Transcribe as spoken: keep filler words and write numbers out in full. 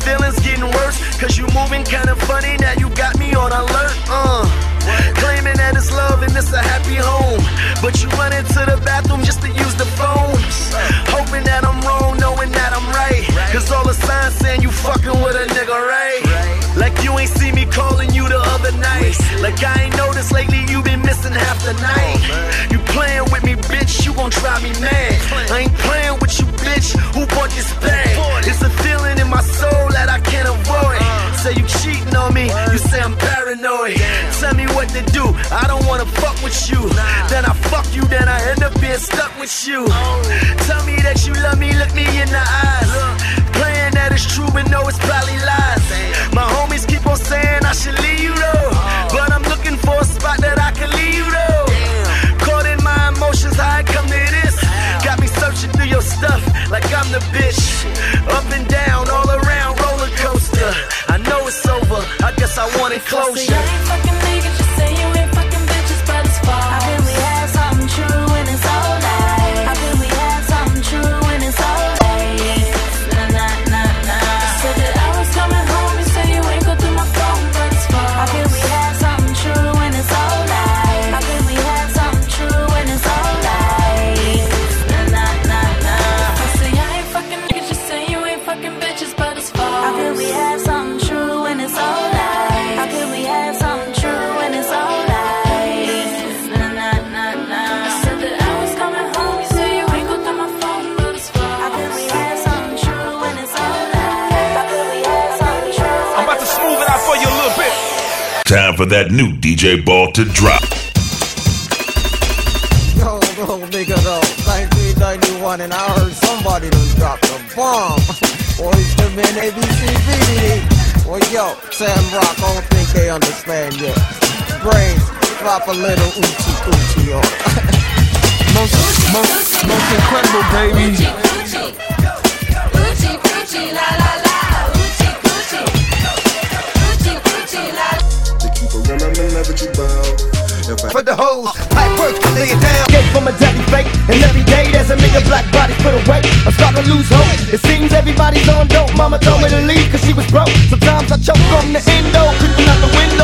feelings getting worse, cause you moving kinda funny, now you got me on alert. Uh, claiming that it's love and it's a happy home, but you run into the bathroom just to use the phone. Hoping that I'm wrong, knowing that I'm right, cause all the signs saying you fucking with a nigga, right? Like you ain't see me calling you the other night. Like I ain't noticed lately you been missing half the night. You playing with me, bitch, you gon' drive me mad. I ain't playing with you, bitch, who bought this bag? It's a feeling in my soul that I can't avoid. Say you cheating on me, you say I'm paranoid. Tell me what to do, I don't wanna fuck with you. Then I fuck you, then I end up being stuck with you. Tell me that you love me, look me in the eyes. Playing that it's true, but no, it's probably lies. My homies keep on saying I should leave you though, but I'm looking for a spot that I can leave you though. Caught in my emotions, how I come to this. Got me searching through your stuff like I'm the bitch. Up and down, all around, roller coaster. I know it's over, I guess I wanted closure. Say I ain't fucking niggas, just say you ain't fucking bitches, but it's far. I feel we had something true and it's all lies. I feel we had something true and it's all lies. Nah, nah, nah, nah. Said that I was coming home, you say you ain't go through my phone, but it's far. I feel we had something true and it's all lies. I feel we had something true and it's all lies. Nah, nah, nah, nah. I say I ain't fucking niggas, just say you ain't fucking bitches, but it's far. I feel we had something true and it's all lies. I feel we had something true and it's all lies. Nah, nah, nah, nah. Said that I was coming home, you say you ain't go through my phone, but it's far. I feel we had something true and it's all lies. I feel we had something true. I'm about to smooth it out for you a little bit. Time for that new D J ball to drop. Yo, no, nigga, no. nineteen ninety-one, and I heard somebody done dropped a bomb. Boys, the men, A B C, B D D. Well, yo, Sam Rock, I don't think they understand yet. Brains, drop a little oochie oochie on. Most, most, most incredible, baby. Oochie, oochie. Oochie, oochie, la, la, la. Oochie, oochie. Oochie, oochie, la, la. To keep a run, I'ma never you bow. For the hoes, pipe work, lay it down. Escape from a deadly fate, and every day there's a nigga black body put away. I'm starting to lose hope. It seems everybody's on dope. Mama told me to leave cause she was broke. Sometimes I choke on the endo, creeping out the window.